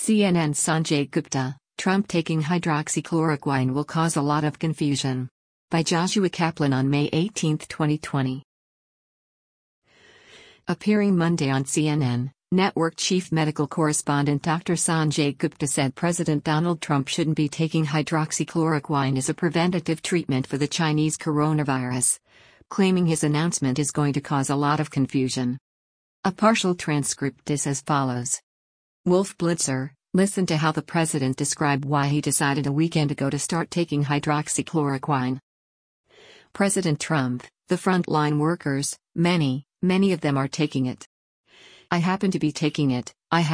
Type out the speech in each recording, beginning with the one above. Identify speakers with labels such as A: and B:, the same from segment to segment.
A: CNN Sanjay Gupta, Trump taking hydroxychloroquine will cause a lot of confusion. By Joshua Kaplan on May 18, 2020. Appearing Monday on CNN, network chief medical correspondent Dr. Sanjay Gupta said President Donald Trump shouldn't be taking hydroxychloroquine as a preventative treatment for the Chinese coronavirus, claiming his announcement is going to cause a lot of confusion. A partial transcript is as follows. Wolf Blitzer, listen to how the president described why he decided a weekend ago to start taking hydroxychloroquine. President Trump, the frontline workers, many of them are taking it. I happen to be taking it,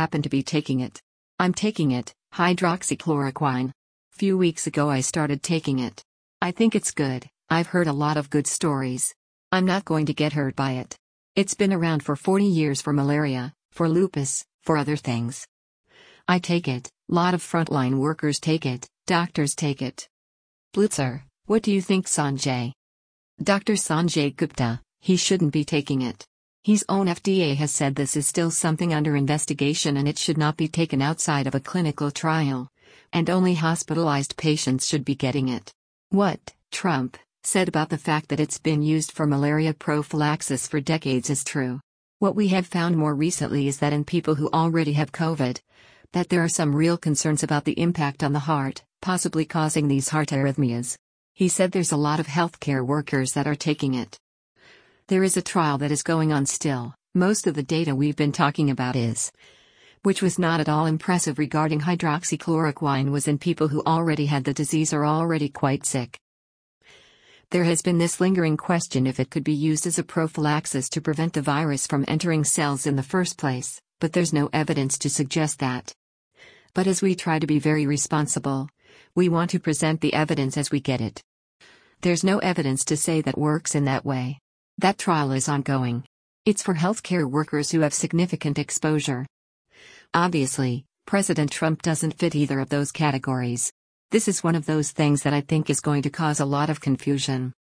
A: I'm taking it, hydroxychloroquine. Few weeks ago I started taking it. I think it's good, I've heard a lot of good stories. I'm not going to get hurt by it. It's been around for 40 years for malaria, for lupus, for other things. I take it, lot of frontline workers take it, doctors take it. Blitzer, what do you think, Sanjay? Dr. Sanjay Gupta, he shouldn't be taking it. His own FDA has said this is still something under investigation and it should not be taken outside of a clinical trial, and only hospitalized patients should be getting it. What Trump said about the fact that it's been used for malaria prophylaxis for decades is true. What we have found more recently is that in people who already have COVID, that there are some real concerns about the impact on the heart, possibly causing these heart arrhythmias. He said there's a lot of healthcare workers that are taking it. There is a trial that is going on still. Most of the data we've been talking about which was not at all impressive regarding hydroxychloroquine, was in people who already had the disease or already quite sick. There has been this lingering question if it could be used as a prophylaxis to prevent the virus from entering cells in the first place, but there's no evidence to suggest that. But as we try to be very responsible, we want to present the evidence as we get it. There's no evidence to say that works in that way. That trial is ongoing. It's for healthcare workers who have significant exposure. Obviously, President Trump doesn't fit either of those categories. This is one of those things that I think is going to cause a lot of confusion.